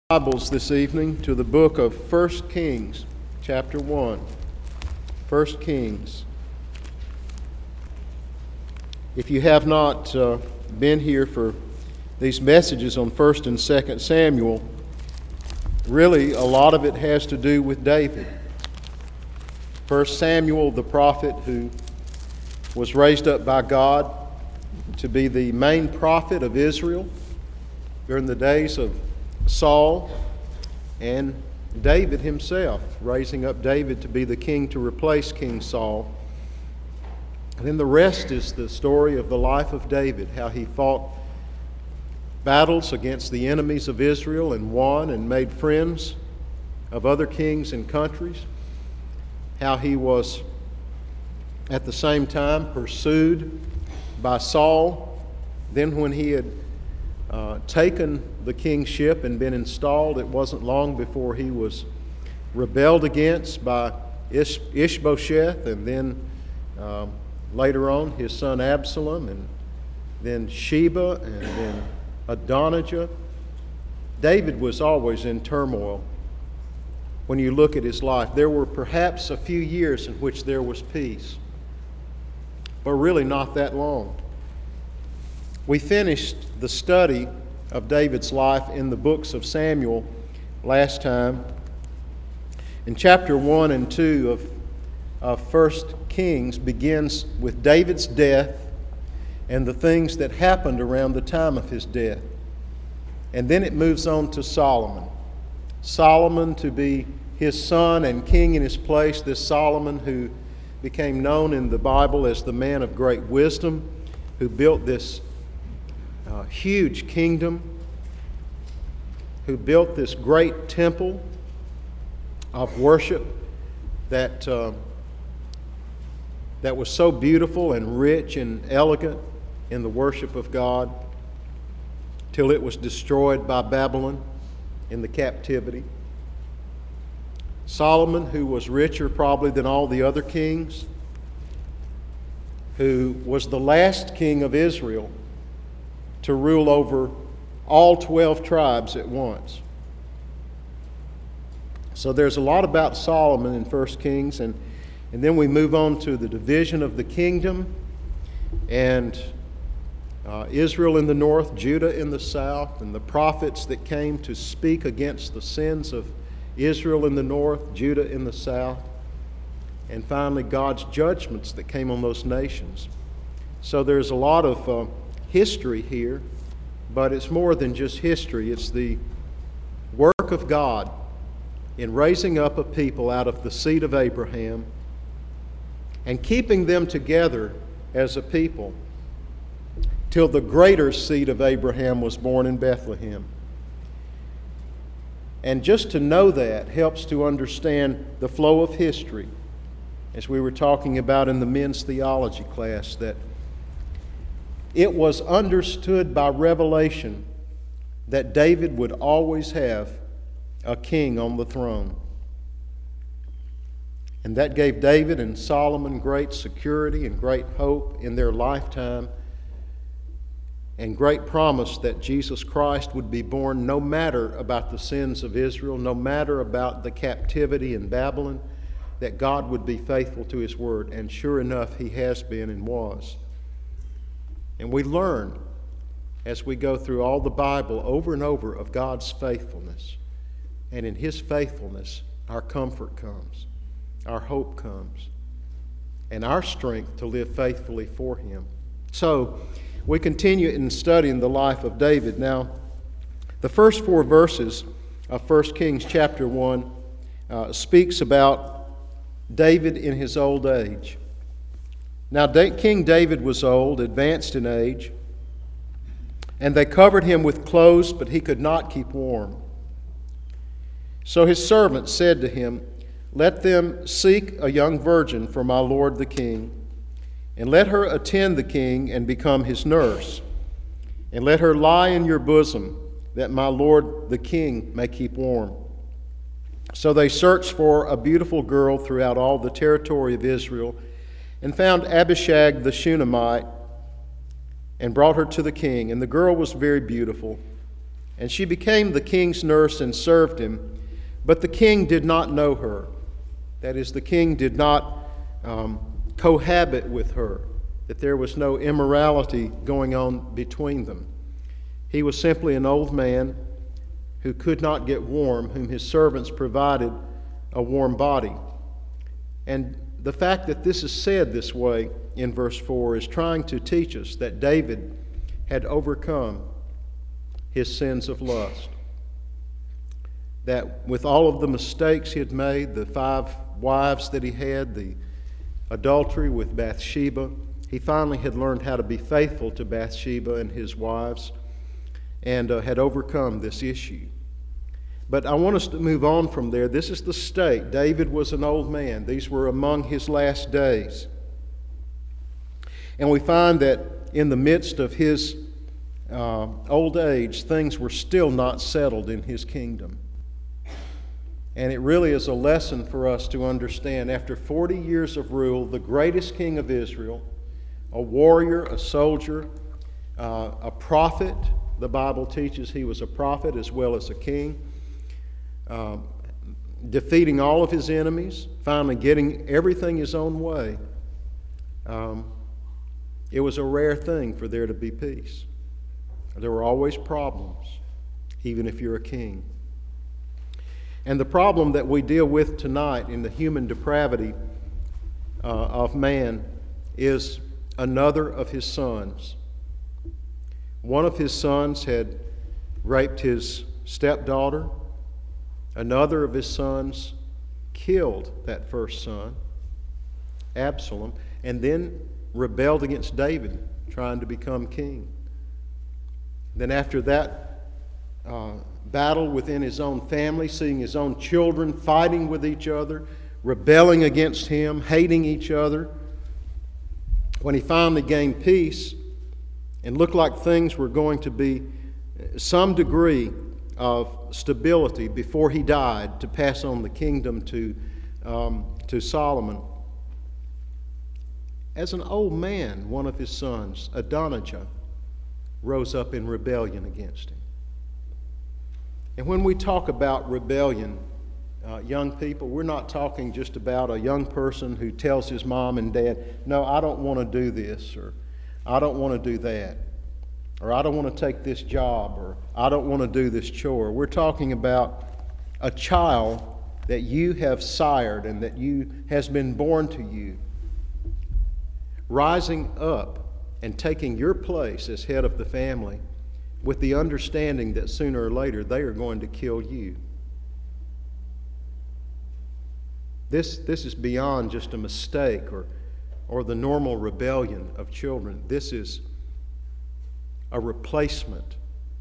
Bibles this evening to the book of 1 Kings, chapter 1. 1 Kings. If you have not been here for these messages on 1 and 2 Samuel, really a lot of it has to do with David. 1 Samuel, the prophet who was raised up by God to be the main prophet of Israel during the days of Saul, and David himself, raising up David to be the king to replace King Saul. And then the rest is the story of the life of David, how he fought battles against the enemies of Israel and won and made friends of other kings and countries, how he was at the same time pursued by Saul. Then when he had taken the kingship and been installed, it wasn't long before he was rebelled against by Ishbosheth, and then later on his son Absalom, and then Sheba, and then Adonijah. David was always in turmoil. When you look at his life, there were perhaps a few years in which there was peace, but really not that long. We finished the study of David's life in the books of Samuel last time. In chapter 1 and 2 of 1 Kings begins with David's death and the things that happened around the time of his death. And then it moves on to Solomon. Solomon to be his son and king in his place, this Solomon who became known in the Bible as the man of great wisdom, who built this huge kingdom, who built this great temple of worship that was so beautiful and rich and elegant in the worship of God, till it was destroyed by Babylon in the captivity. Solomon, who was richer probably than all the other kings, who was the last king of Israel to rule over all 12 tribes at once. So there's a lot about Solomon in 1 Kings, and then we move on to the division of the kingdom, and Israel in the north, Judah in the south, and the prophets that came to speak against the sins of Israel in the north, Judah in the south, and finally God's judgments that came on those nations. So there's a lot of history here, but it's more than just history. It's the work of God in raising up a people out of the seed of Abraham and keeping them together as a people till the greater seed of Abraham was born in Bethlehem. And just to know that helps to understand the flow of history, as we were talking about in the men's theology class, that it was understood by revelation that David would always have a king on the throne. And that gave David and Solomon great security and great hope in their lifetime, and great promise that Jesus Christ would be born no matter about the sins of Israel, no matter about the captivity in Babylon, that God would be faithful to His word. And sure enough, He has been and was. And we learn as we go through all the Bible over and over of God's faithfulness. And in His faithfulness, our comfort comes, our hope comes, and our strength to live faithfully for Him. So, we continue in studying the life of David. Now, the first 4 verses of 1 Kings chapter 1 speaks about David in his old age. Now, King David was old, advanced in age, and they covered him with clothes, but he could not keep warm. So his servants said to him, "Let them seek a young virgin for my lord the king, and let her attend the king and become his nurse, and let her lie in your bosom, that my lord the king may keep warm." So they searched for a beautiful girl throughout all the territory of Israel, and found Abishag the Shunammite, and brought her to the king. And the girl was very beautiful, And she became the king's nurse and served him. But the king did not know her. That is, the king did not cohabit with her, that there was no immorality going on between them. He was simply an old man who could not get warm, whom his servants provided a warm body. And the fact that this is said this way in verse 4 is trying to teach us that David had overcome his sins of lust. That with all of the mistakes he had made, the 5 wives that he had, the adultery with Bathsheba, he finally had learned how to be faithful to Bathsheba and his wives and had overcome this issue. But I want us to move on from there. This is the state. David was an old man. These were among his last days. And we find that in the midst of his old age, things were still not settled in his kingdom. And it really is a lesson for us to understand. After 40 years of rule, the greatest king of Israel, a warrior, a soldier, a prophet, the Bible teaches he was a prophet as well as a king, defeating all of his enemies, finally getting everything his own way. It was a rare thing for there to be peace. There were always problems, even if you're a king. And the problem that we deal with tonight in the human depravity of man is another of his sons. One of his sons had raped his stepdaughter. Another of his sons killed that first son, Absalom, and then rebelled against David, trying to become king. Then after that battle within his own family, seeing his own children fighting with each other, rebelling against him, hating each other, when he finally gained peace and looked like things were going to be some degree of stability before he died to pass on the kingdom to Solomon, as an old man, one of his sons, Adonijah, rose up in rebellion against him. And when we talk about rebellion, young people, we're not talking just about a young person who tells his mom and dad, no, I don't want to do this, or I don't want to do that, or I don't want to take this job, or I don't want to do this chore. We're talking about a child that you have sired and that has been born to you, rising up and taking your place as head of the family with the understanding that sooner or later they are going to kill you. This is beyond just a mistake or the normal rebellion of children. This is a replacement.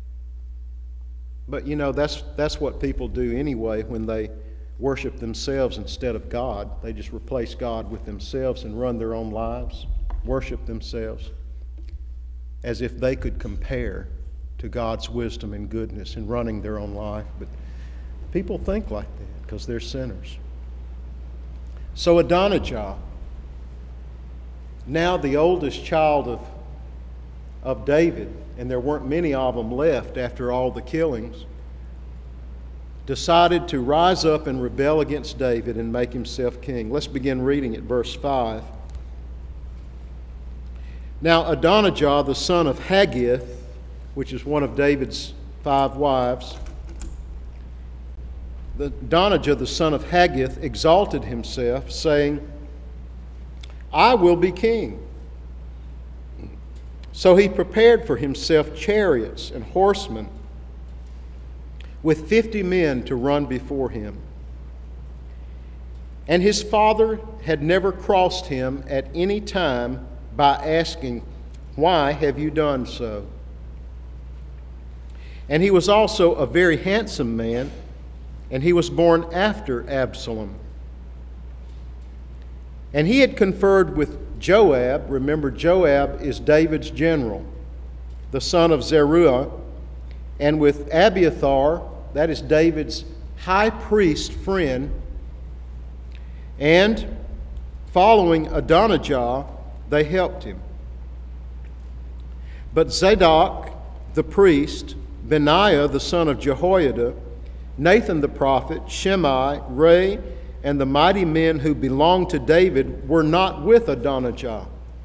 But that's what people do anyway when they worship themselves instead of God. They just replace God with themselves and run their own lives, worship themselves as if they could compare to God's wisdom and goodness in running their own life. But people think like that because they're sinners. So Adonijah, now the oldest child of David, and there weren't many of them left after all the killings, decided to rise up and rebel against David and make himself king. Let's begin reading at verse 5. Now Adonijah, the son of Haggith, which is one of David's 5 wives, Adonijah, the son of Haggith, exalted himself, saying, I will be king. So he prepared for himself chariots and horsemen with 50 men to run before him. And his father had never crossed him at any time by asking, Why have you done so? And he was also a very handsome man, and he was born after Absalom. And he had conferred with Joab. Remember, Joab is David's general, the son of Zeruiah, and with Abiathar, that is David's high priest friend, and following Adonijah, they helped him. But Zadok, the priest, Benaiah the son of Jehoiada, Nathan the prophet, Shimei, Ray, and the mighty men who belonged to David were not with Adonijah.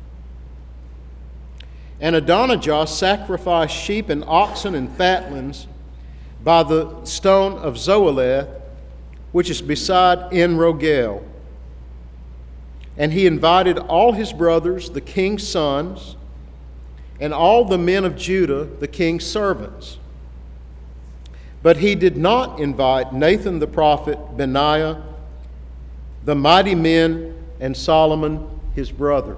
And Adonijah sacrificed sheep and oxen and fatlings by the stone of Zoeleth, which is beside En Rogel. And he invited all his brothers, the king's sons, and all the men of Judah, the king's servants. But he did not invite Nathan the prophet, Benaiah, the mighty men, and Solomon his brother.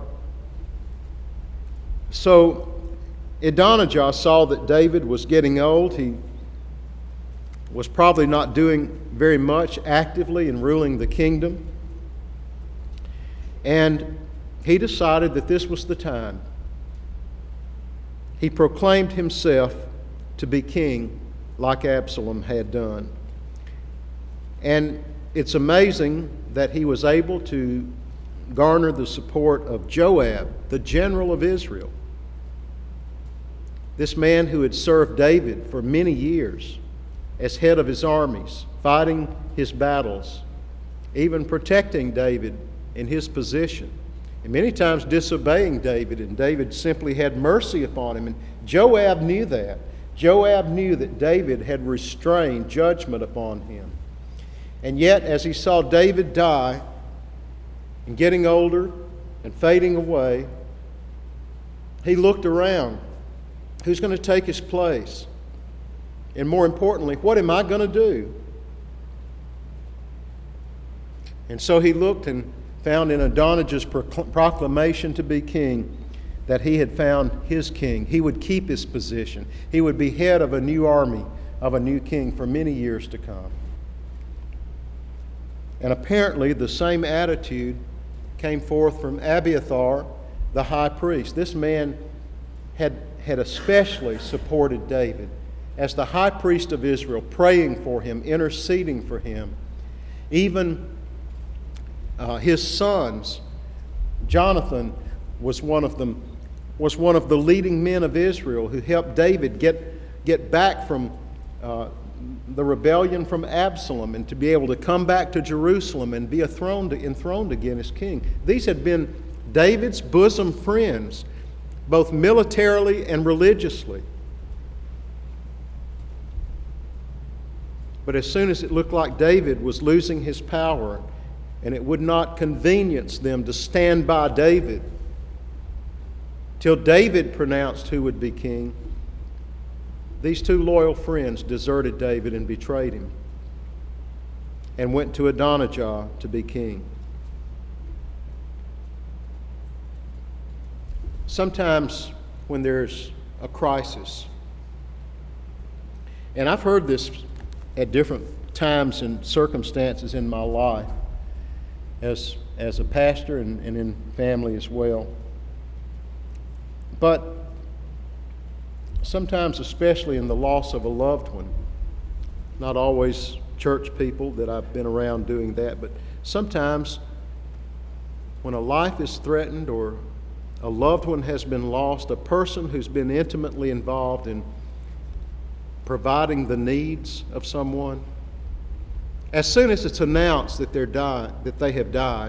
So Adonijah saw that David was getting old. He was probably not doing very much actively in ruling the kingdom. And he decided that this was the time. He proclaimed himself to be king like Absalom had done. And it's amazing that he was able to garner the support of Joab, the general of Israel. This man who had served David for many years as head of his armies, fighting his battles, even protecting David in his position, and many times disobeying David, and David simply had mercy upon him. And Joab knew that. Joab knew that David had restrained judgment upon him. And yet, as he saw David die and getting older and fading away, he looked around. Who's going to take his place? And more importantly, what am I going to do? And so he looked and found in Adonijah's proclamation to be king that he had found his king. He would keep his position. He would be head of a new army, of a new king for many years to come. And apparently the same attitude came forth from Abiathar, the high priest. This man had especially supported David as the high priest of Israel, praying for him, interceding for him. Even his sons, Jonathan was one of them, was one of the leading men of Israel who helped David get back from the rebellion from Absalom and to be able to come back to Jerusalem and be enthroned again as king. These had been David's bosom friends, both militarily and religiously. But as soon as it looked like David was losing his power and it would not convenience them to stand by David till David pronounced who would be king, these two loyal friends deserted David and betrayed him and went to Adonijah to be king. Sometimes when there's a crisis, and I've heard this at different times and circumstances in my life as a pastor and in family as well. But sometimes, especially in the loss of a loved one, not always church people that I've been around doing that, but sometimes when a life is threatened or a loved one has been lost, a person who's been intimately involved in providing the needs of someone, as soon as it's announced that they have died,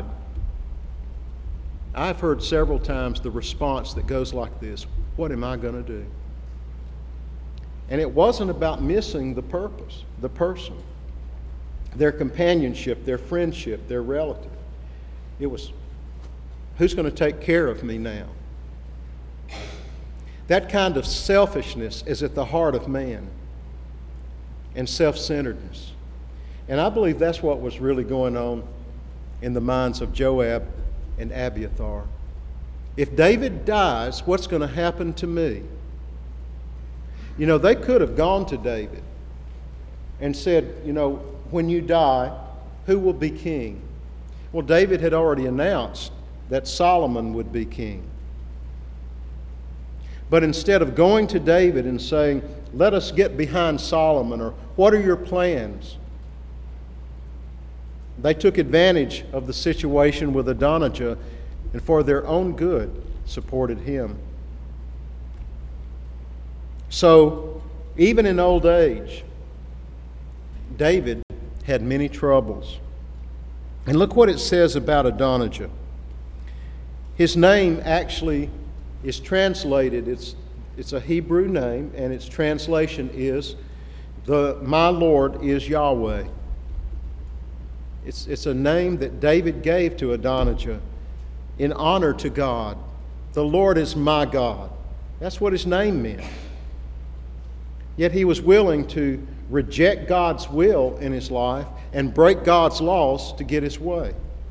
I've heard several times the response that goes like this: what am I going to do? And it wasn't about missing the purpose, the person, their companionship, their friendship, their relative. It was, who's going to take care of me now? That kind of selfishness is at the heart of man, and self-centeredness. And I believe that's what was really going on in the minds of Joab and Abiathar. If David dies, what's going to happen to me? You know, they could have gone to David and said, you know, when you die, who will be king? Well, David had already announced that Solomon would be king. But instead of going to David and saying, let us get behind Solomon, or what are your plans? They took advantage of the situation with Adonijah and for their own good supported him. So Even in old age, David had many troubles. And look what it says about Adonijah. His name actually is translated, it's a Hebrew name, and its translation is, my Lord is Yahweh. It's a name that David gave to Adonijah in honor to God. The Lord is my God. That's what his name meant. Yet he was willing to reject God's will in his life and break God's laws to get his way.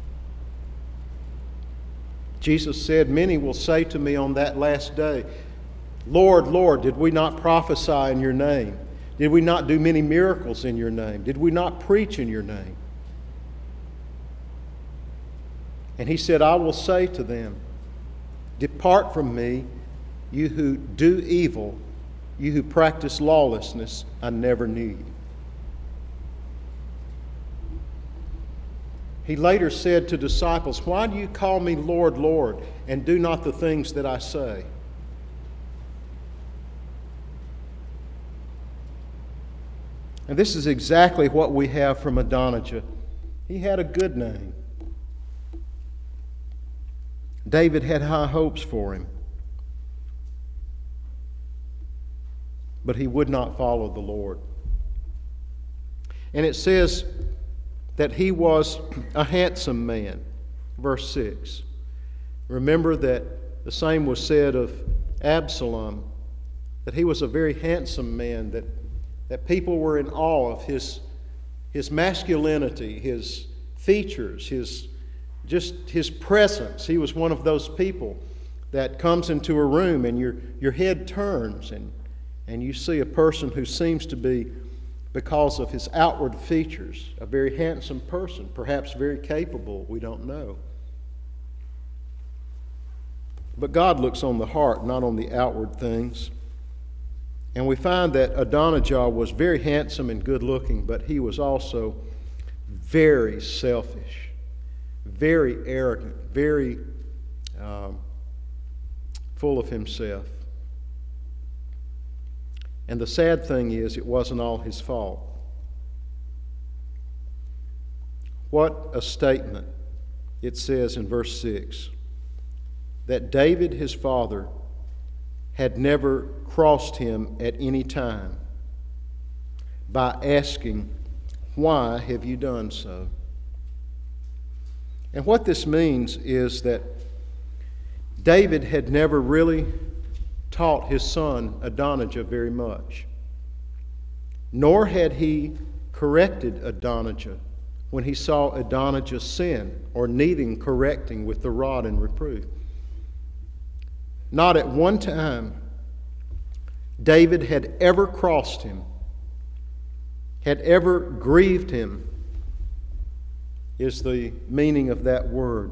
Jesus said, "Many will say to me on that last day, 'Lord, Lord, did we not prophesy in your name? Did we not do many miracles in your name? Did we not preach in your name?' And he said, 'I will say to them, depart from me, you who do evil, you who practice lawlessness, I never knew you.'" He later said to disciples, "Why do you call me Lord, Lord, and do not the things that I say?" And this is exactly what we have from Adonijah. He had a good name. David had high hopes for him. But he would not follow the Lord. And it says that he was a handsome man. Verse 6. Remember that the same was said of Absalom, that he was a very handsome man, that people were in awe of his masculinity, his features, his presence. He was one of those people that comes into a room and your head turns and you see a person who seems to be, because of his outward features, a very handsome person, perhaps very capable, we don't know. But God looks on the heart, not on the outward things. And we find that Adonijah was very handsome and good looking, but he was also very selfish, very arrogant, very full of himself. And the sad thing is, it wasn't all his fault. What a statement. It says in verse 6 that David, his father, had never crossed him at any time by asking, "Why have you done so?" And what this means is that David had never really taught his son Adonijah very much, nor had he corrected Adonijah when he saw Adonijah sin or needing correcting with the rod and reproof. Not at one time David had ever crossed him, had ever grieved him, is the meaning of that word.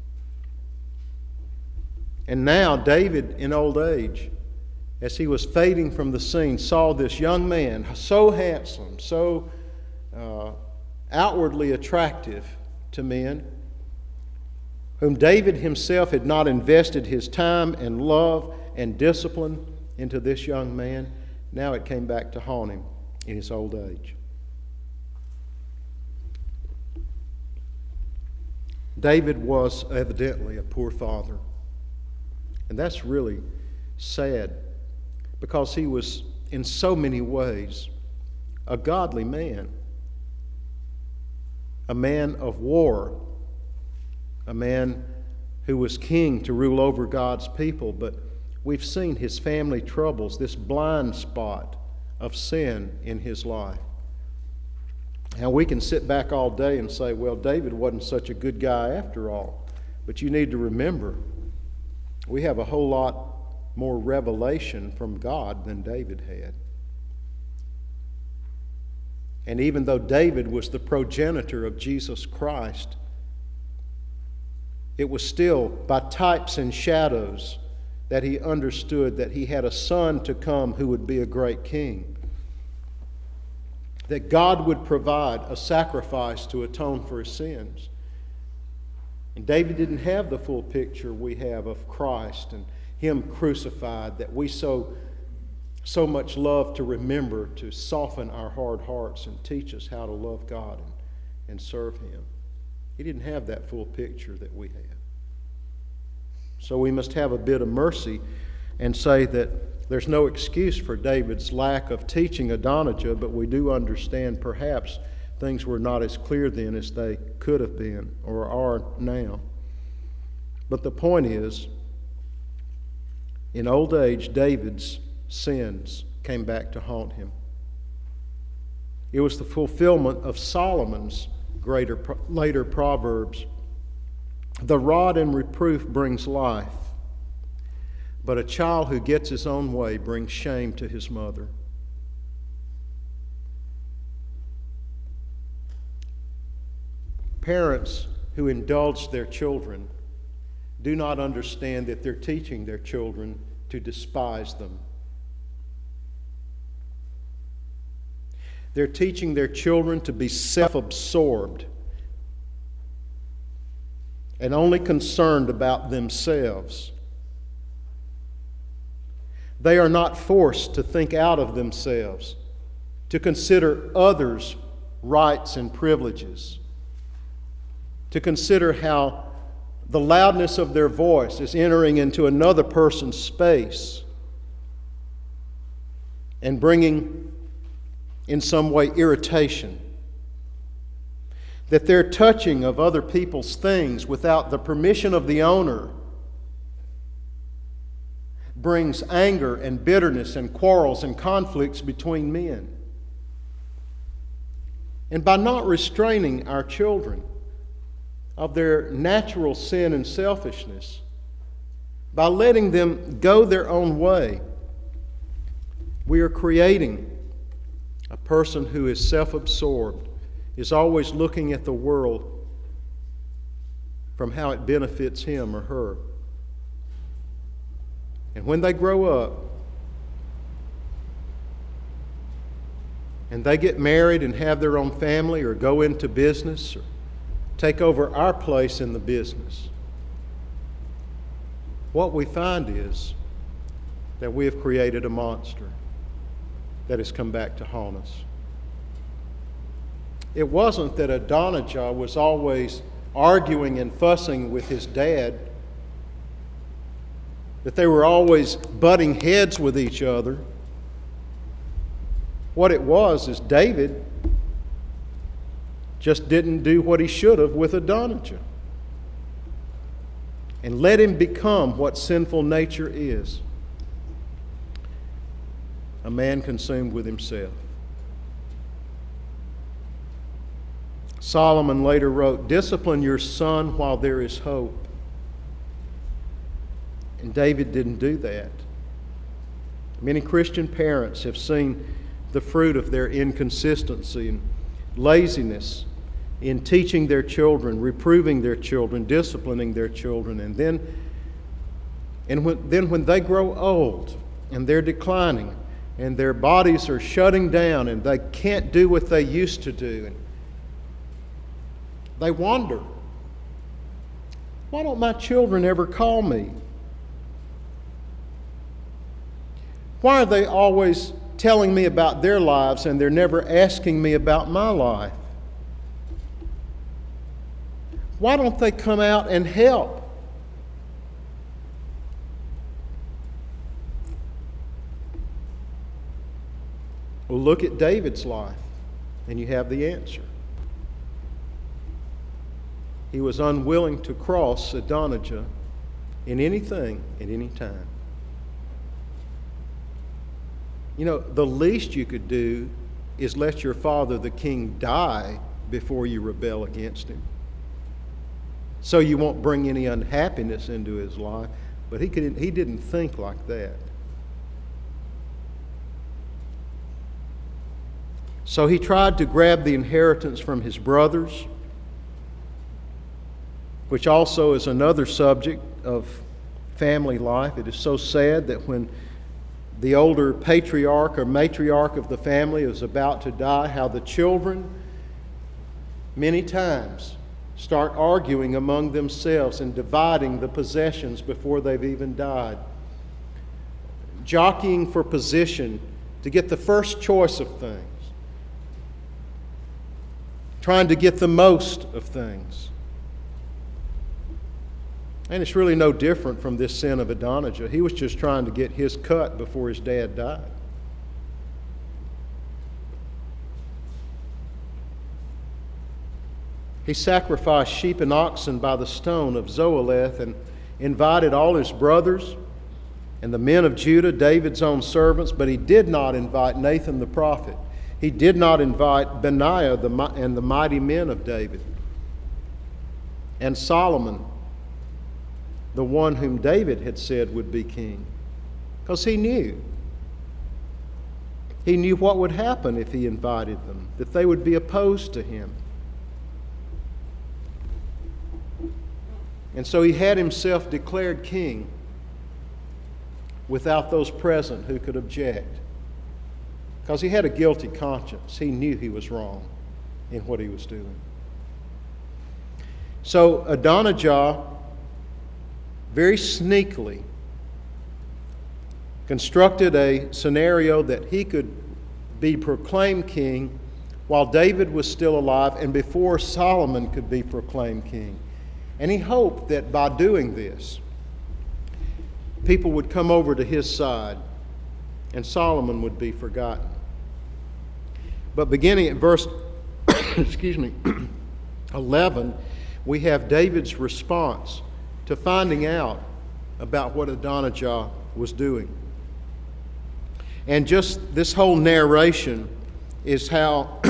And now David, in old age, as he was fading from the scene, saw this young man, so handsome, so outwardly attractive to men, whom David himself had not invested his time and love and discipline into this young man. Now it came back to haunt him in his old age. David was evidently a poor father. And that's really sad, because he was in so many ways a godly man, a man of war, a man who was king to rule over God's people. But we've seen his family troubles, this blind spot of sin in his life. Now we can sit back all day and say, well, David wasn't such a good guy after all. But you need to remember, we have a whole lot more revelation from God than David had. And even though David was the progenitor of Jesus Christ, it was still by types and shadows that he understood that he had a son to come who would be a great king. That God would provide a sacrifice to atone for his sins. And David didn't have the full picture we have of Christ and him crucified that we so so much love to remember, to soften our hard hearts and teach us how to love God and serve Him. He didn't have that full picture that we have. So we must have a bit of mercy and say that there's no excuse for David's lack of teaching Adonijah, but we do understand perhaps things were not as clear then as they could have been or are now. But the point is, in old age, David's sins came back to haunt him. It was the fulfillment of Solomon's later Proverbs. The rod and reproof brings life, but a child who gets his own way brings shame to his mother. Parents who indulge their children do not understand that they're teaching their children to despise them. They're teaching their children to be self-absorbed and only concerned about themselves. They are not forced to think out of themselves, to consider others' rights and privileges, to consider how the loudness of their voice is entering into another person's space and bringing in some way irritation. That their touching of other people's things without the permission of the owner brings anger and bitterness and quarrels and conflicts between men. And by not restraining our children of their natural sin and selfishness, by letting them go their own way, we are creating a person who is self-absorbed, is always looking at the world from how it benefits him or her. And when they grow up and they get married and have their own family or go into business or take over our place in the business, what we find is that we have created a monster that has come back to haunt us. It wasn't that Adonijah was always arguing and fussing with his dad, that they were always butting heads with each other. What it was is David just didn't do what he should have with Adonijah and let him become what sinful nature is, a man consumed with himself. Solomon later wrote, "Discipline your son while there is hope." And David didn't do that. Many Christian parents have seen the fruit of their inconsistency and laziness in teaching their children, reproving their children, disciplining their children, and then when they grow old and they're declining and their bodies are shutting down and they can't do what they used to do, and they wonder, why don't my children ever call me? Why are they always telling me about their lives and they're never asking me about my life? Why don't they come out and help? Well, look at David's life, and you have the answer. He was unwilling to cross Adonijah in anything at any time. You know, the least you could do is let your father, the king, die before you rebel against him, so you won't bring any unhappiness into his life. But he didn't think like that. So he tried to grab the inheritance from his brothers, which also is another subject of family life. It is so sad that when the older patriarch or matriarch of the family is about to die, how the children many times start arguing among themselves and dividing the possessions before they've even died. jockeying for position to get the first choice of things, trying to get the most of things. And it's really no different from this sin of Adonijah. He was just trying to get his cut before his dad died. He sacrificed sheep and oxen by the stone of Zoheleth and invited all his brothers and the men of Judah, David's own servants, but he did not invite Nathan the prophet. He did not invite Benaiah and the mighty men of David, and Solomon, the one whom David had said would be king, because he knew. He knew what would happen if he invited them, that they would be opposed to him. And so he had himself declared king without those present who could object, because he had a guilty conscience. He knew he was wrong in what he was doing. So Adonijah very sneakily constructed a scenario that he could be proclaimed king while David was still alive and before Solomon could be proclaimed king. And he hoped that by doing this, people would come over to his side and Solomon would be forgotten. But beginning at verse 11, we have David's response to finding out about what Adonijah was doing. And just this whole narration is how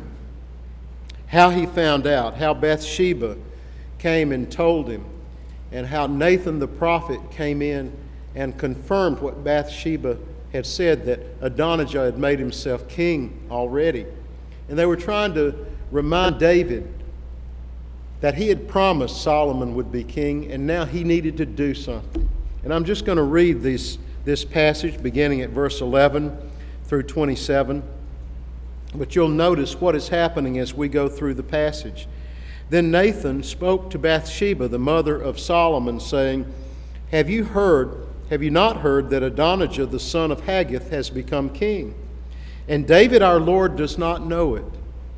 he found out, how Bathsheba came and told him, and how Nathan the prophet came in and confirmed what Bathsheba had said, that Adonijah had made himself king already. And they were trying to remind David that he had promised Solomon would be king, and now he needed to do something. And I'm just going to read this passage beginning at verse 11 through 27. But you'll notice what is happening as we go through the passage. Then Nathan spoke to Bathsheba, the mother of Solomon, saying, Have you not heard that Adonijah, the son of Haggith, has become king? And David our Lord does not know it.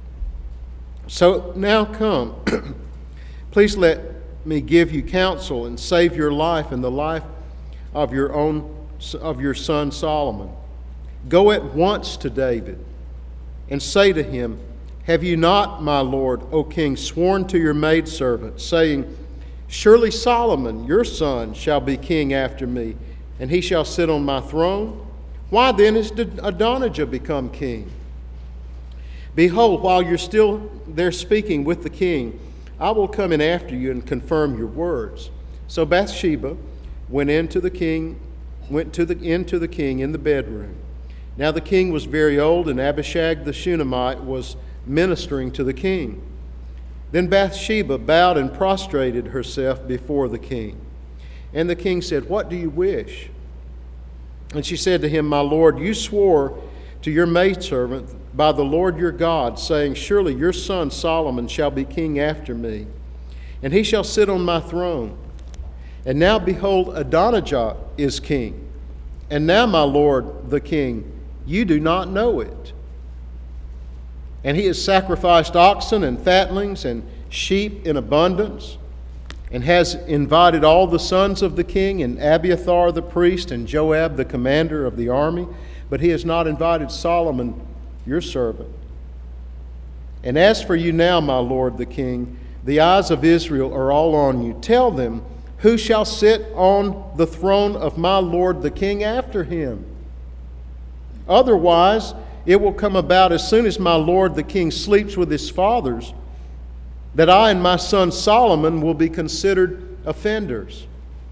So now come, please let me give you counsel and save your life and the life of your son Solomon. Go at once to David and say to him, Have you not, my lord, O king, sworn to your maidservant, saying, Surely Solomon, your son, shall be king after me, and he shall sit on my throne? Why then is Adonijah become king? Behold, while you're still there speaking with the king, I will come in after you and confirm your words. So Bathsheba went into the king in the bedroom. Now the king was very old, and Abishag the Shunammite was ministering to the king. Then Bathsheba bowed and prostrated herself before the king. And the king said, What do you wish? And she said to him, My lord, you swore to your maidservant by the Lord your God, saying, Surely your son Solomon shall be king after me, and he shall sit on my throne. And now behold, Adonijah is king. And now, my lord the king, you do not know it. And he has sacrificed oxen and fatlings and sheep in abundance, and has invited all the sons of the king, and Abiathar the priest, and Joab the commander of the army, but he has not invited Solomon your servant. And as for you now, my lord the king, the eyes of Israel are all on you. Tell them, who shall sit on the throne of my lord the king after him? Otherwise, it will come about as soon as my lord the king sleeps with his fathers, that I and my son Solomon will be considered offenders.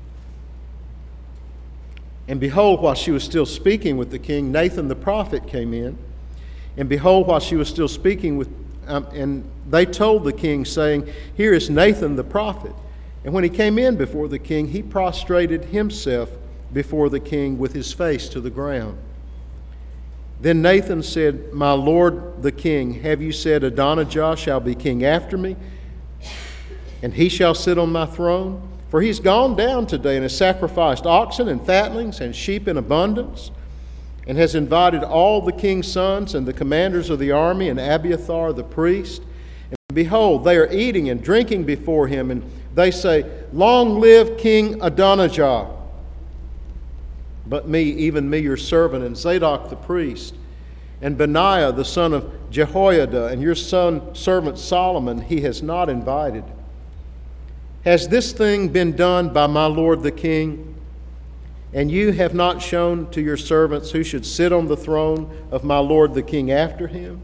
And behold, while she was still speaking with the king, Nathan the prophet came in. And behold, while she was still speaking with, and they told the king, saying, Here is Nathan the prophet. And when he came in before the king, he prostrated himself before the king with his face to the ground. Then Nathan said, My lord the king, have you said Adonijah shall be king after me, and he shall sit on my throne? For he's gone down today and has sacrificed oxen and fatlings and sheep in abundance, and has invited all the king's sons and the commanders of the army and Abiathar the priest. And behold, they are eating and drinking before him, and they say, Long live King Adonijah! But me, even me, your servant, and Zadok the priest, and Benaiah the son of Jehoiada, and your servant Solomon, he has not invited. Has this thing been done by my lord the king? And you have not shown to your servants who should sit on the throne of my lord the king after him?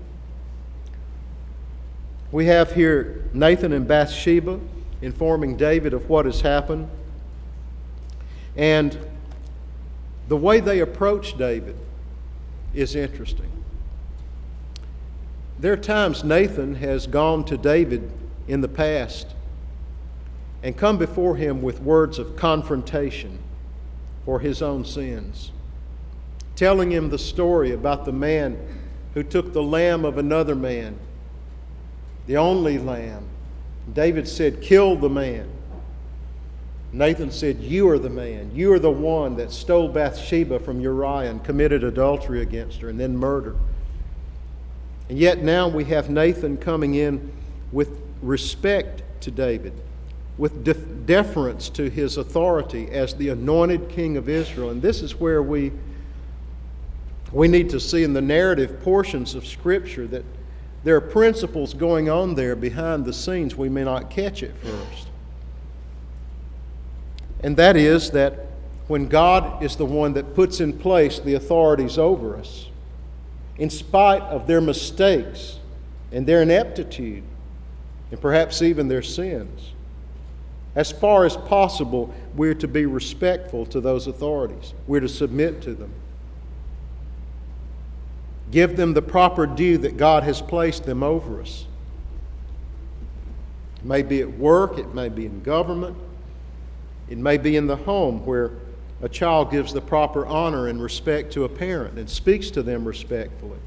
We have here Nathan and Bathsheba informing David of what has happened. And the way they approach David is interesting. There are times Nathan has gone to David in the past and come before him with words of confrontation for his own sins, telling him the story about the man who took the lamb of another man, the only lamb. David said, Kill the man. Nathan said, You are the man. You are the one that stole Bathsheba from Uriah and committed adultery against her and then murder. And yet now we have Nathan coming in with respect to David, with deference to his authority as the anointed king of Israel. And this is where we need to see in the narrative portions of Scripture that there are principles going on there behind the scenes. We may not catch it first. And that is that when God is the one that puts in place the authorities over us, in spite of their mistakes and their ineptitude, and perhaps even their sins, as far as possible, we're to be respectful to those authorities. We're to submit to them. Give them the proper due that God has placed them over us. It may be at work, it may be in government, it may be in the home where a child gives the proper honor and respect to a parent and speaks to them respectfully.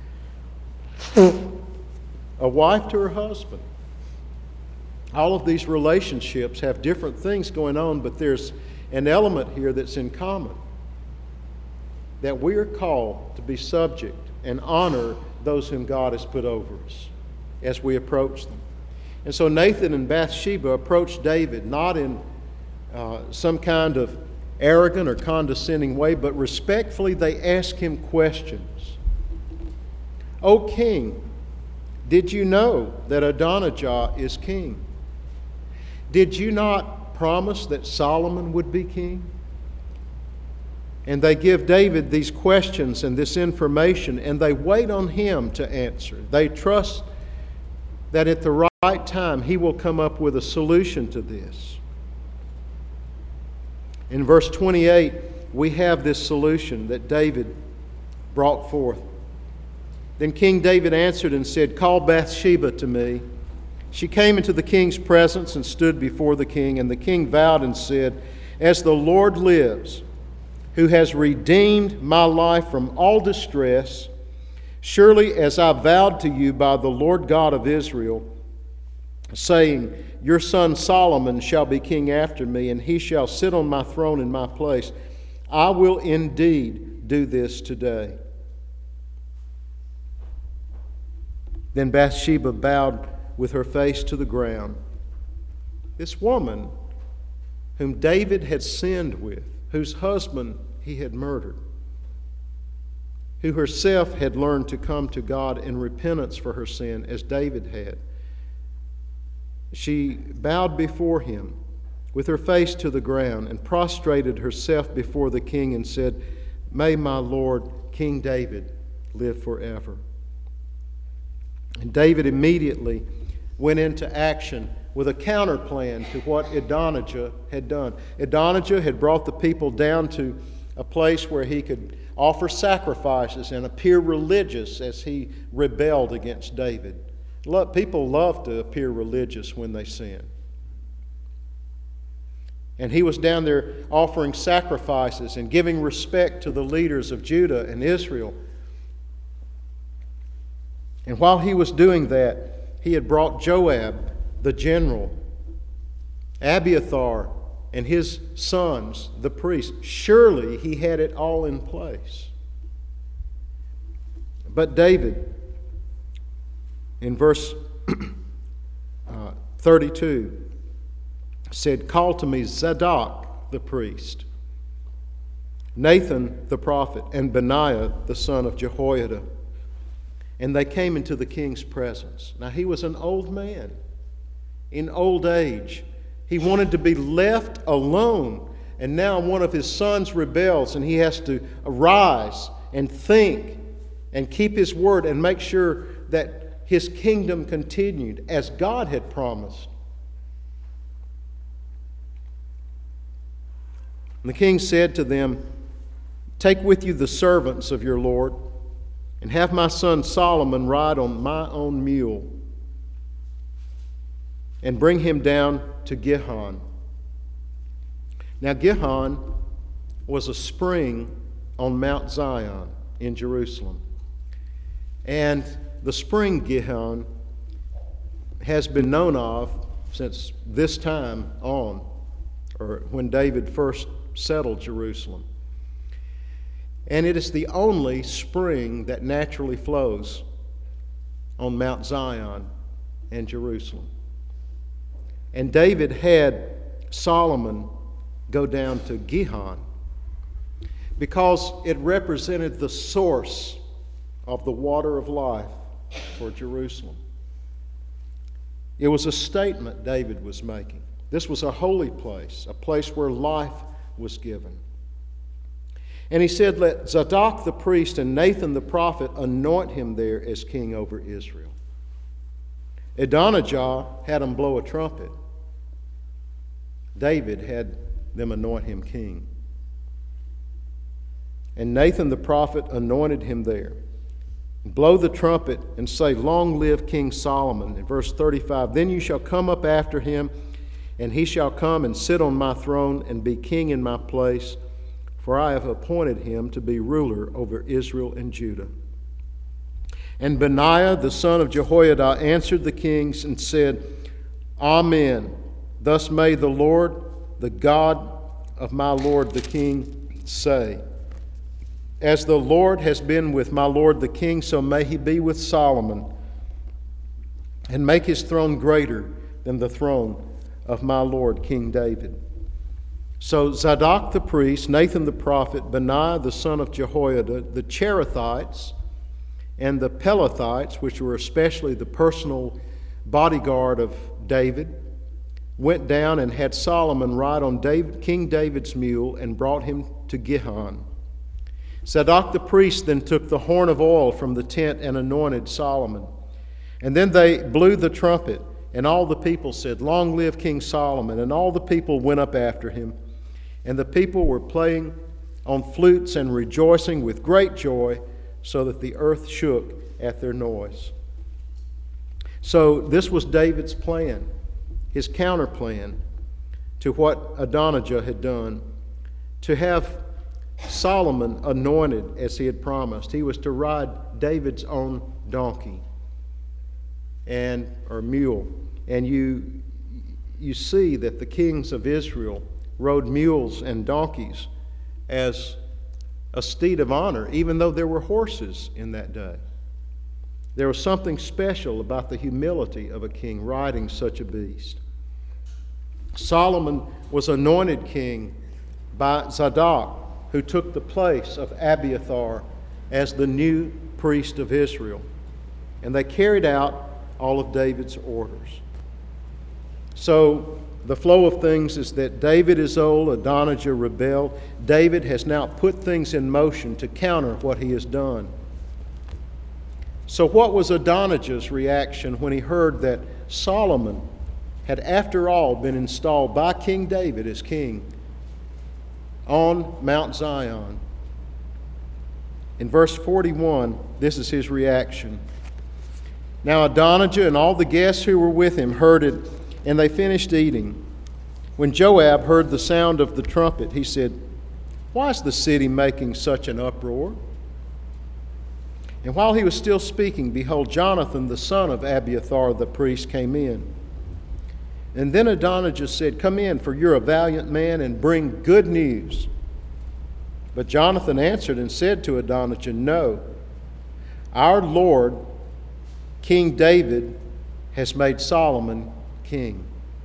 A wife to her husband. All of these relationships have different things going on, but there's an element here that's in common. That we are called to be subject and honor those whom God has put over us as we approach them. And so Nathan and Bathsheba approached David not in some kind of arrogant or condescending way, but respectfully they ask him questions. O king, did you know that Adonijah is king? Did you not promise that Solomon would be king? And they give David these questions and this information, and they wait on him to answer. They trust that at the right time he will come up with a solution to this. In verse 28, we have this solution that David brought forth. Then King David answered and said, Call Bathsheba to me. She came into the king's presence and stood before the king, and the king vowed and said, As the Lord lives, who has redeemed my life from all distress, surely as I vowed to you by the Lord God of Israel, saying, Your son Solomon shall be king after me, and he shall sit on my throne in my place, I will indeed do this today. Then Bathsheba bowed with her face to the ground. This woman whom David had sinned with, whose husband he had murdered, who herself had learned to come to God in repentance for her sin as David had, she bowed before him with her face to the ground and prostrated herself before the king and said, May my Lord King David live forever. And David immediately went into action with a counter plan to what Adonijah had done. Adonijah had brought the people down to a place where he could offer sacrifices and appear religious as he rebelled against David. People love to appear religious when they sin. And he was down there offering sacrifices and giving respect to the leaders of Judah and Israel. And while he was doing that, he had brought Joab, the general, Abiathar, and his sons, the priests. Surely he had it all in place. But David, in verse 32, said, "Call to me Zadok the priest, Nathan the prophet, and Benaiah the son of Jehoiada." And they came into the king's presence. Now he was an old man, in old age. He wanted to be left alone. And now one of his sons rebels, and he has to arise and think and keep his word and make sure that his kingdom continued as God had promised. And the king said to them, "Take with you the servants of your Lord, and have my son Solomon ride on my own mule, and bring him down to Gihon." Now Gihon was a spring on Mount Zion in Jerusalem. And the spring Gihon has been known of since this time on, or when David first settled Jerusalem. And it is the only spring that naturally flows on Mount Zion and Jerusalem. And David had Solomon go down to Gihon because it represented the source of the water of life for Jerusalem. It was a statement David was making. This was a holy place, a place where life was given. And he said, "Let Zadok the priest and Nathan the prophet anoint him there as king over Israel." Adonijah had him blow a trumpet. David had them anoint him king. And Nathan the prophet anointed him there. Blow the trumpet and say, "Long live King Solomon." In verse 35, "Then you shall come up after him, and he shall come and sit on my throne and be king in my place, for I have appointed him to be ruler over Israel and Judah." And Benaiah the son of Jehoiada answered the kings and said, "Amen. Thus may the Lord, the God of my Lord the king, say, as the Lord has been with my Lord the king, so may he be with Solomon, and make his throne greater than the throne of my Lord King David." So Zadok the priest, Nathan the prophet, Benaiah the son of Jehoiada, the Cherethites, and the Pelethites, which were especially the personal bodyguard of David, went down and had Solomon ride on King David's mule and brought him to Gihon. Zadok the priest then took the horn of oil from the tent and anointed Solomon. And then they blew the trumpet, and all the people said, "Long live King Solomon." And all the people went up after him. And the people were playing on flutes and rejoicing with great joy, so that the earth shook at their noise. So this was David's plan, his counter plan to what Adonijah had done, to have Solomon anointed as he had promised. He was to ride David's own donkey or mule. And you see that the kings of Israel rode mules and donkeys as a steed of honor, even though there were horses in that day. There was something special about the humility of a king riding such a beast. Solomon was anointed king by Zadok, who took the place of Abiathar as the new priest of Israel. And they carried out all of David's orders. So the flow of things is that David is old, Adonijah rebelled. David has now put things in motion to counter what he has done. So what was Adonijah's reaction when he heard that Solomon had after all been installed by King David as king on Mount Zion? In verse 41, this is his reaction. Now Adonijah and all the guests who were with him heard it, and they finished eating. When Joab heard the sound of the trumpet, he said, "Why is the city making such an uproar?" And while he was still speaking, behold, Jonathan, the son of Abiathar the priest, came in. And then Adonijah said, "Come in, for you're a valiant man, and bring good news." But Jonathan answered and said to Adonijah, "No, our Lord, King David, has made Solomon king.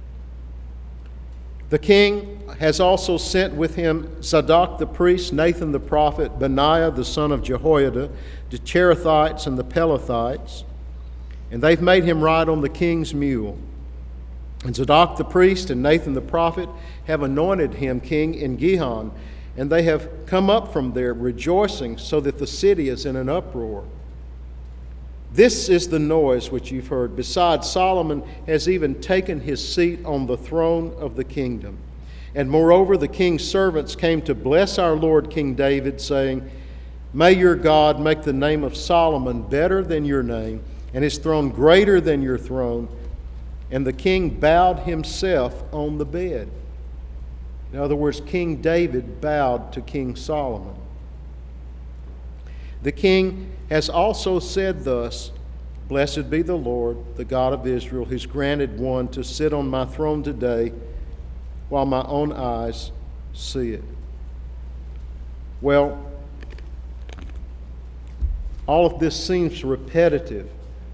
The king has also sent with him Zadok the priest, Nathan the prophet, Benaiah the son of Jehoiada, the Cherethites and the Pelethites, and they've made him ride on the king's mule. And Zadok the priest and Nathan the prophet have anointed him king in Gihon, and they have come up from there rejoicing, so that the city is in an uproar. This is the noise which you've heard. Besides, Solomon has even taken his seat on the throne of the kingdom. And moreover, the king's servants came to bless our Lord King David, saying, May your God make the name of Solomon better than your name, and his throne greater than your throne. And the king bowed himself on the bed." In other words, King David bowed to King Solomon. The king has also said thus, "Blessed be the Lord, the God of Israel, who's granted one to sit on my throne today, while my own eyes see it." Well, all of this seems repetitive.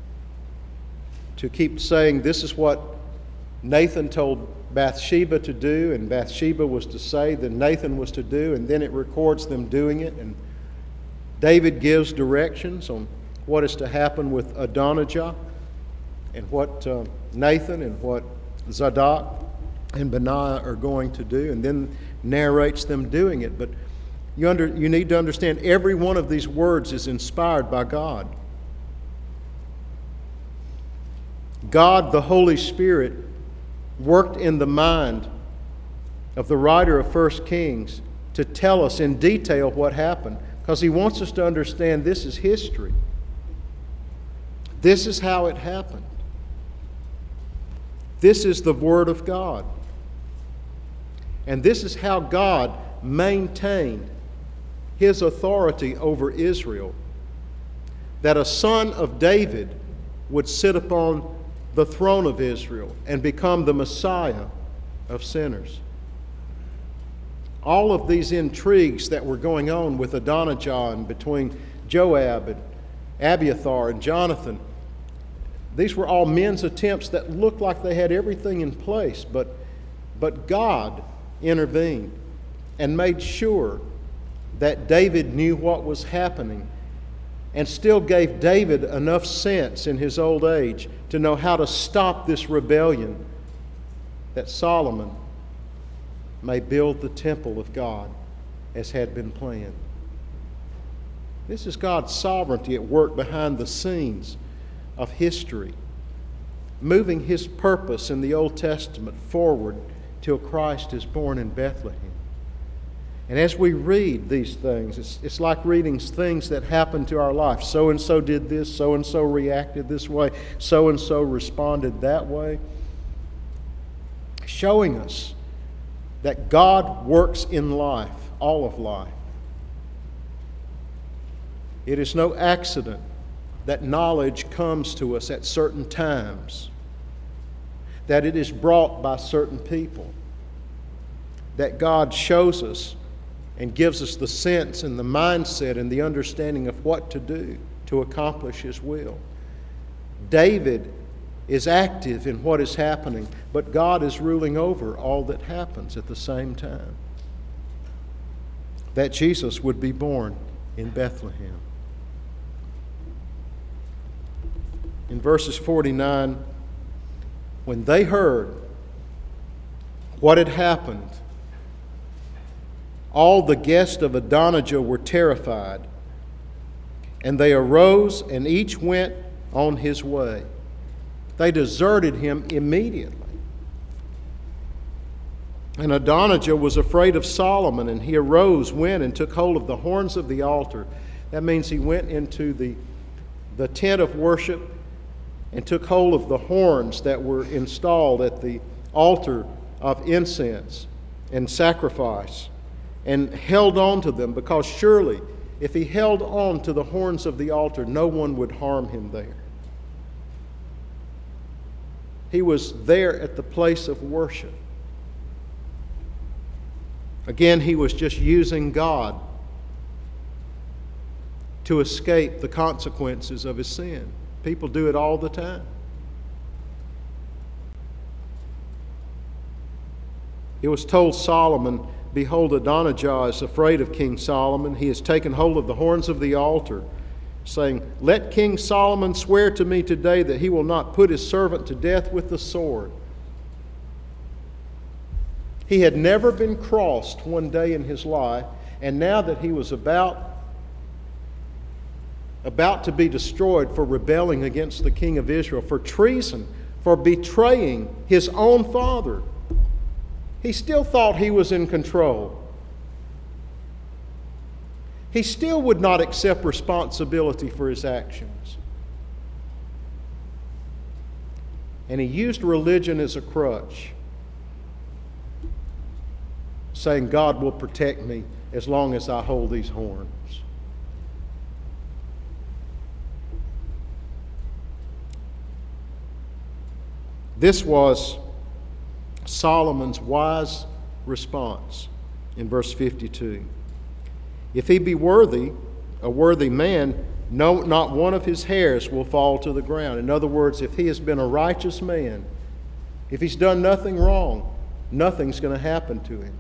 To keep saying this is what Nathan told Bathsheba to do, and Bathsheba was to say, then Nathan was to do, and then it records them doing it, and David gives directions on what is to happen with Adonijah, and what Nathan and what Zadok and Benaiah are going to do, and then narrates them doing it. But you need to understand, every one of these words is inspired by God. God, the Holy Spirit, worked in the mind of the writer of 1 Kings to tell us in detail what happened, because he wants us to understand this is history. This is how it happened. This is the Word of God. And this is how God maintained his authority over Israel, that a son of David would sit upon the throne of Israel and become the Messiah of sinners. All of these intrigues that were going on with Adonijah and between Joab and Abiathar and Jonathan, these were all men's attempts that looked like they had everything in place, but God intervened and made sure that David knew what was happening, and still gave David enough sense in his old age to know how to stop this rebellion, that Solomon may build the temple of God as had been planned. This is God's sovereignty at work behind the scenes of history, moving his purpose in the Old Testament forward till Christ is born in Bethlehem. And as we read these things, it's like reading things that happen to our life. So-and-so did this, so-and-so reacted this way, so-and-so responded that way, showing us that God works in life, all of life. It is no accident that knowledge comes to us at certain times, that it is brought by certain people, that God shows us and gives us the sense and the mindset and the understanding of what to do to accomplish his will. David is active in what is happening, but God is ruling over all that happens at the same time. That Jesus would be born in Bethlehem. In verses 49, when they heard what had happened, all the guests of Adonijah were terrified, and they arose and each went on his way. They deserted him immediately. And Adonijah was afraid of Solomon, and he arose, went, and took hold of the horns of the altar. That means he went into the tent of worship and took hold of the horns that were installed at the altar of incense and sacrifice, and held on to them, because surely if he held on to the horns of the altar, no one would harm him there. He was there at the place of worship. Again, he was just using God to escape the consequences of his sin. People do it all the time. It was told Solomon, "Behold, Adonijah is afraid of King Solomon. He has taken hold of the horns of the altar, saying, 'Let King Solomon swear to me today that he will not put his servant to death with the sword.'" He had never been crossed one day in his life, and now that he was about to be destroyed for rebelling against the king of Israel, for treason, for betraying his own father, he still thought he was in control. He still would not accept responsibility for his actions. And he used religion as a crutch, saying, "God will protect me as long as I hold these horns." This was Solomon's wise response in verse 52. "If he be worthy, a worthy man, no, not one of his hairs will fall to the ground." In other words, if he has been a righteous man, if he's done nothing wrong, nothing's going to happen to him.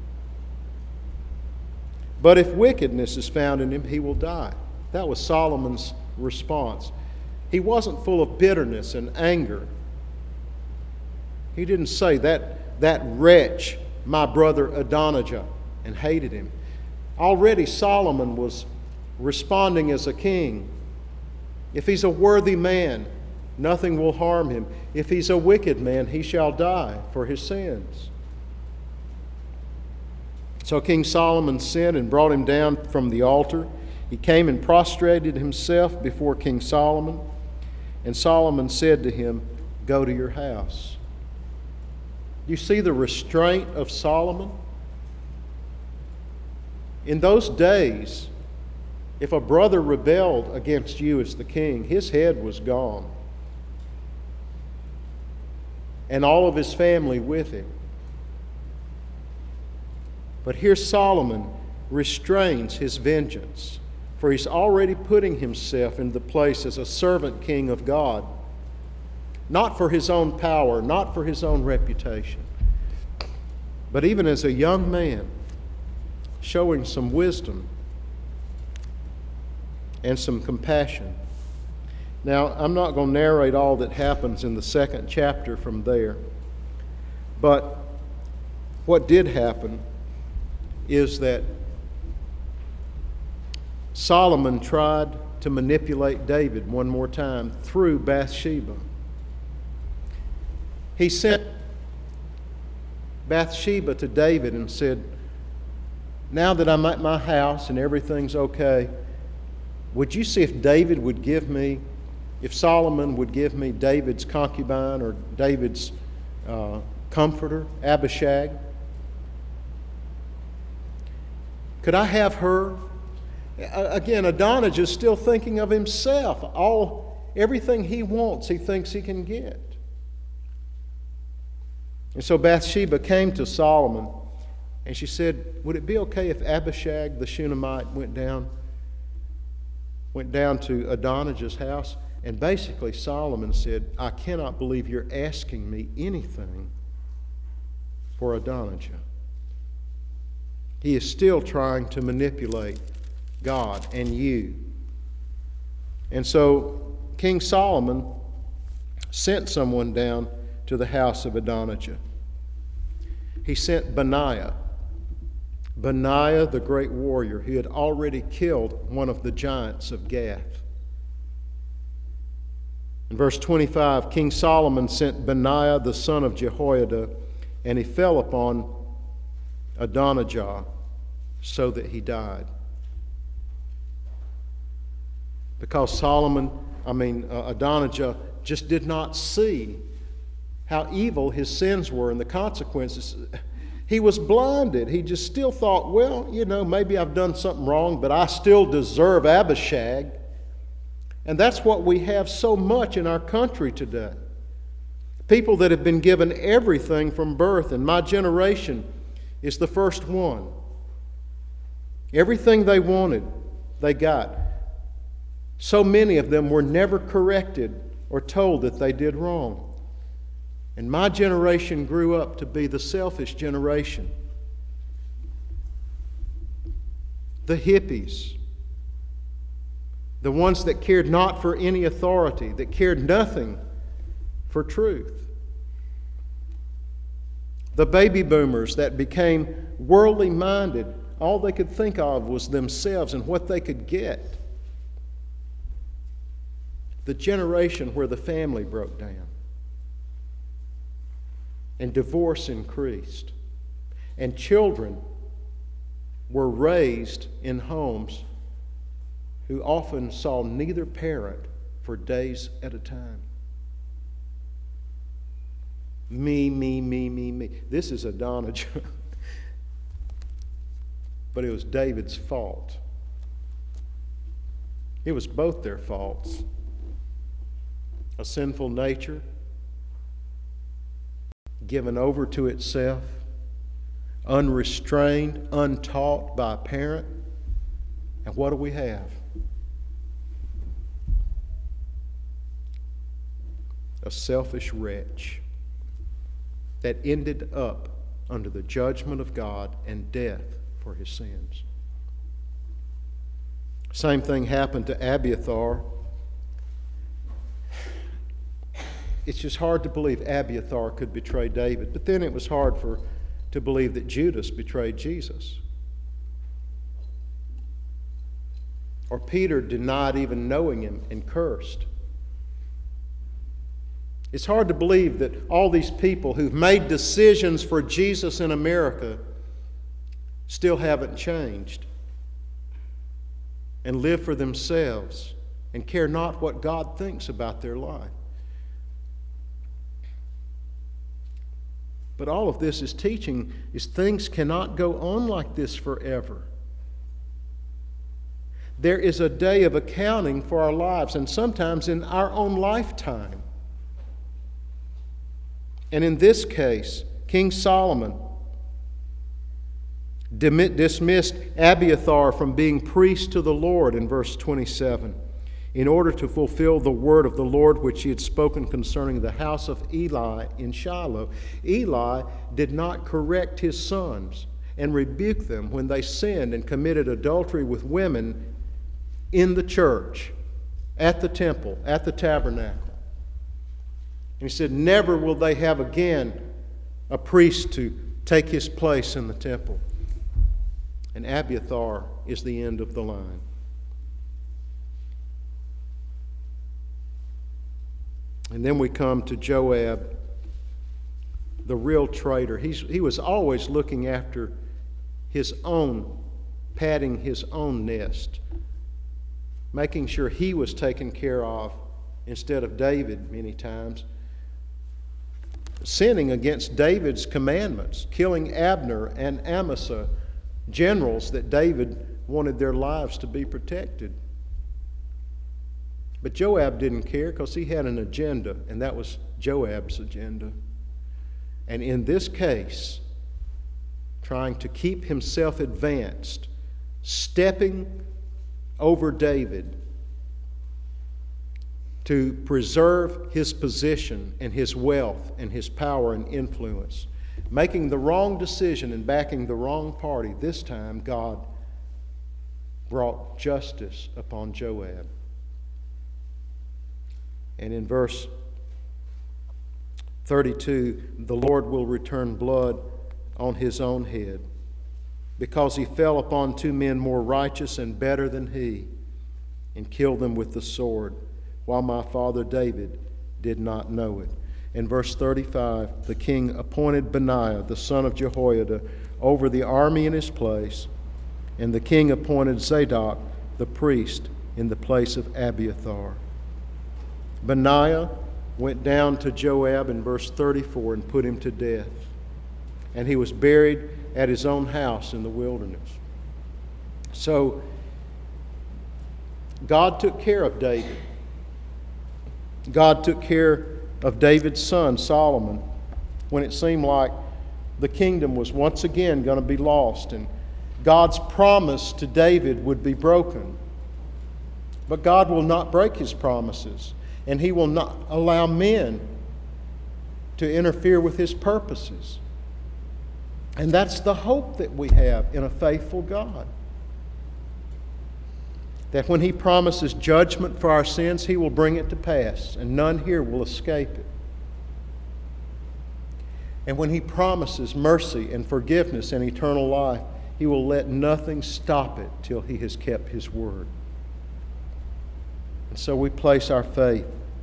"But if wickedness is found in him, he will die." That was Solomon's response. He wasn't full of bitterness and anger. He didn't say, that wretch, my brother Adonijah, and hated him. Already Solomon was responding as a king. If he's a worthy man, nothing will harm him. If he's a wicked man, he shall die for his sins. So King Solomon sent and brought him down from the altar. He came and prostrated himself before King Solomon. And Solomon said to him, "Go to your house." You see the restraint of Solomon? In those days, if a brother rebelled against you as the king, his head was gone, and all of his family with him. But here Solomon restrains his vengeance, for he's already putting himself in the place as a servant king of God, not for his own power, not for his own reputation, but even as a young man, showing some wisdom and some compassion. Now, I'm not going to narrate all that happens in the second chapter from there, but what did happen is that Solomon tried to manipulate David one more time through Bathsheba. He sent Bathsheba to David and said, "Now that I'm at my house and everything's okay, would you see if Solomon would give me David's concubine or David's comforter, Abishag? Could I have her?" Again, Adonijah is still thinking of himself. Everything he wants, he thinks he can get. And so Bathsheba came to Solomon, and she said, "Would it be okay if Abishag the Shunammite went down to Adonijah's house?" And basically Solomon said, "I cannot believe you're asking me anything for Adonijah." He is still trying to manipulate God and you. And so King Solomon sent someone down to the house of Adonijah. He sent Benaiah the great warrior who had already killed one of the giants of Gath. In verse 25, King Solomon sent Benaiah the son of Jehoiada, and he fell upon Adonijah so that he died. Because Adonijah just did not see how evil his sins were and the consequences. He was blinded. He just still thought, well, maybe I've done something wrong, but I still deserve Abishag. And that's what we have so much in our country today. People that have been given everything from birth, and my generation is the first one. Everything they wanted, they got. So many of them were never corrected or told that they did wrong. And my generation grew up to be the selfish generation. The hippies, the ones that cared not for any authority, that cared nothing for truth. The baby boomers that became worldly minded, all they could think of was themselves and what they could get. The generation where the family broke down and divorce increased, and children were raised in homes who often saw neither parent for days at a time. Me. This is Adonijah. But it was David's fault. It was both their faults. A sinful nature given over to itself, unrestrained, untaught by a parent. And what do we have? A selfish wretch that ended up under the judgment of God and death for his sins. Same thing happened to Abiathar. It's just hard to believe Abiathar could betray David, but then it was hard to believe that Judas betrayed Jesus. Or Peter denied even knowing him and cursed. It's hard to believe that all these people who've made decisions for Jesus in America still haven't changed and live for themselves and care not what God thinks about their life. But all of this is teaching is things cannot go on like this forever. There is a day of accounting for our lives, and sometimes in our own lifetime. And in this case, King Solomon dismissed Abiathar from being priest to the Lord in verse 27 in order to fulfill the word of the Lord which he had spoken concerning the house of Eli in Shiloh. Eli did not correct his sons and rebuke them when they sinned and committed adultery with women in the church, at the temple, at the tabernacle. And he said, never will they have again a priest to take his place in the temple. And Abiathar is the end of the line. And then we come to Joab, the real traitor. He was always looking after his own, padding his own nest, making sure he was taken care of instead of David many times. Sinning against David's commandments, killing Abner and Amasa, generals that David wanted their lives to be protected. But Joab didn't care because he had an agenda, and that was Joab's agenda. And in this case, trying to keep himself advanced, stepping over David to preserve his position and his wealth and his power and influence, making the wrong decision and backing the wrong party, this time God brought justice upon Joab. And in verse 32, the Lord will return blood on his own head, because he fell upon two men more righteous and better than he, and killed them with the sword, while my father David did not know it. In verse 35, the king appointed Benaiah, the son of Jehoiada, over the army in his place, and the king appointed Zadok, the priest, in the place of Abiathar. Benaiah went down to Joab in verse 34 and put him to death. And he was buried at his own house in the wilderness. So, God took care of David. God took care of David's son, Solomon, when it seemed like the kingdom was once again going to be lost and God's promise to David would be broken. But God will not break His promises, and He will not allow men to interfere with His purposes. And that's the hope that we have in a faithful God. That when He promises judgment for our sins, He will bring it to pass, and none here will escape it. And when He promises mercy and forgiveness and eternal life, He will let nothing stop it till He has kept His word. And so we place our faith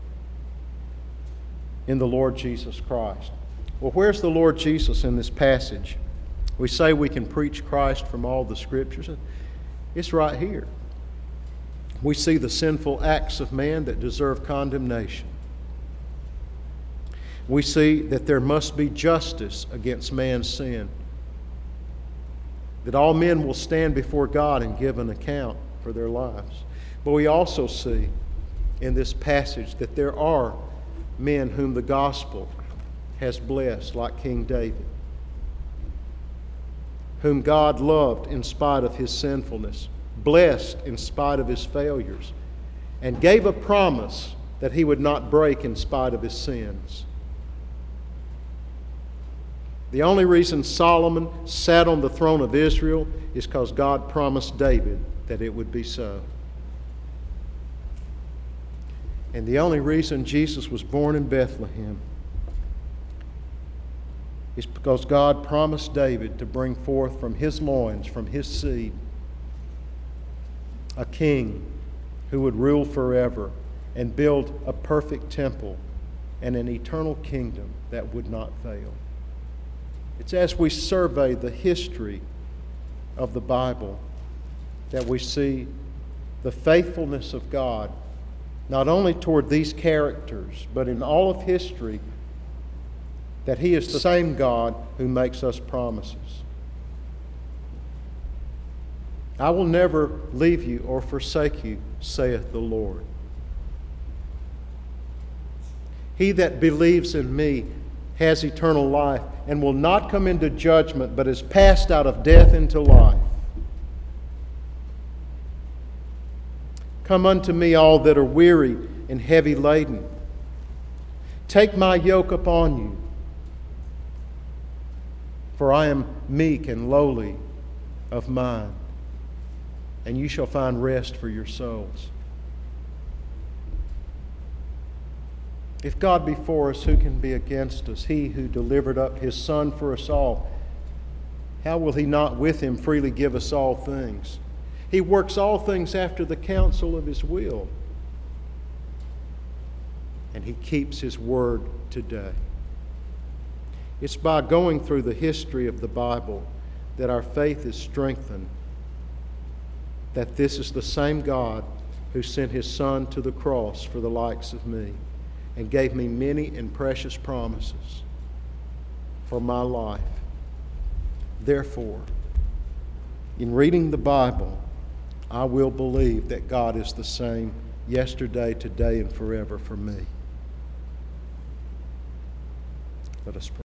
in the Lord Jesus Christ. Well, where's the Lord Jesus in this passage? We say we can preach Christ from all the Scriptures. It's right here. We see the sinful acts of man that deserve condemnation. We see that there must be justice against man's sin. That all men will stand before God and give an account for their lives. But we also see in this passage that there are men whom the gospel has blessed, like King David, whom God loved in spite of his sinfulness, blessed in spite of his failures, and gave a promise that he would not break in spite of his sins. The only reason Solomon sat on the throne of Israel is because God promised David that it would be so. And the only reason Jesus was born in Bethlehem is because God promised David to bring forth from his loins, from his seed, a king who would rule forever and build a perfect temple and an eternal kingdom that would not fail. It's as we survey the history of the Bible that we see the faithfulness of God, not only toward these characters, but in all of history, that He is the same God who makes us promises. I will never leave you or forsake you, saith the Lord. He that believes in me has eternal life and will not come into judgment, but is passed out of death into life. Come unto me, all that are weary and heavy laden. Take my yoke upon you, for I am meek and lowly of mind, and you shall find rest for your souls. If God be for us, who can be against us? He who delivered up His Son for us all, how will He not with Him freely give us all things? He works all things after the counsel of His will, and He keeps His word today. It's by going through the history of the Bible that our faith is strengthened, that this is the same God who sent His Son to the cross for the likes of me and gave me many and precious promises for my life. Therefore, in reading the Bible, I will believe that God is the same yesterday, today, and forever for me. Let us pray.